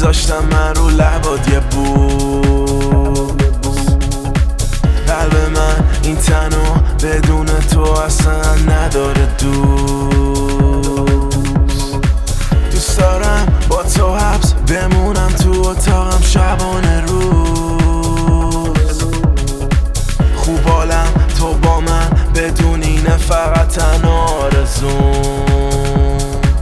میذاشتم من رو لبات یه بوس. قلب من این تنو بدون تو اصلا نداره دوست دارم با تو حبس بمونم تو اتاقم شبانه روز. خوب حالم تو با من بدون اینه فقط تنها آرزوم.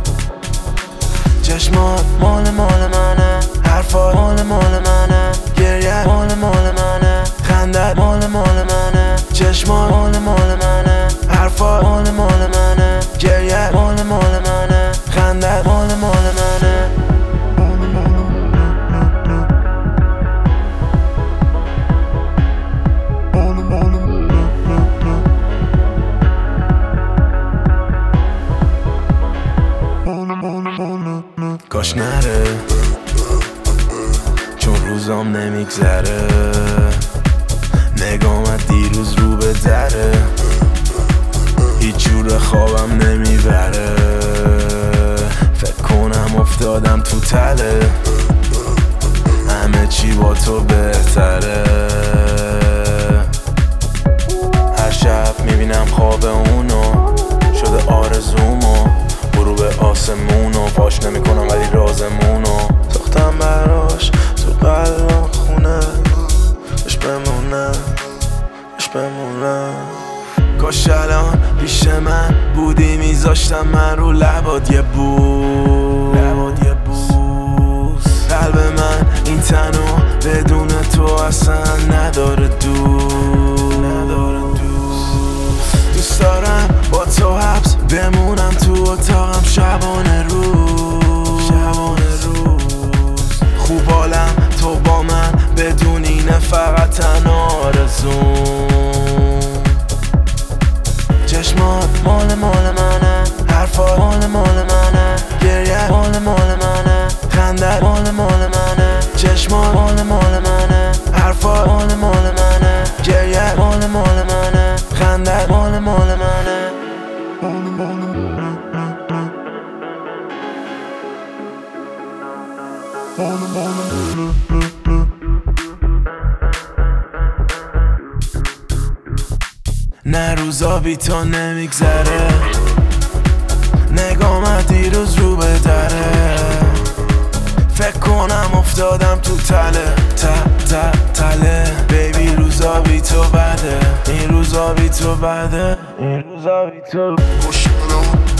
چشمات مال منه، حرفات مال منه، گریه مال منه، خندت مال منه. چشمات مال منه، حرفات مال منه، گریه مال منه، خندت مال منه. کاش نره چون روزام نمیگذره، نگامت دیروز رو به دره، هیچ جور خوابم نمیبره. فکر کنم افتادم تو تله، همه چی با تو بهتره. هر شب میبینم خواب اونو، شده آرزومو، برو به آسمونو پاش نمیکنم ولی رازمونو ساختم براش تو قلبم خونه. اش بمونه کاش الان پیش من بودی میذاشتم من رو لبات یه بوس. قلب من این تنو بدون تو اصلا نداره دوست دارم با تو حبس بمونم تو اتاقم شبانه روز. خوب حالم تو با من بدون اینه فقط تنها آرزوم. چشمات مال منه، حرفات مال منه، گریه مال منه، خندت مال منه. چشمات مال منه، حرفات مال منه، گریه مال منه، خندت مال منه. نه روزا بی تو نمیگذره، نگامت دیروز رو به دره. فکر کنم افتادم تو تله بیبی روزا بی تو بده، این روزا بی تو بده، این روزا بی تو.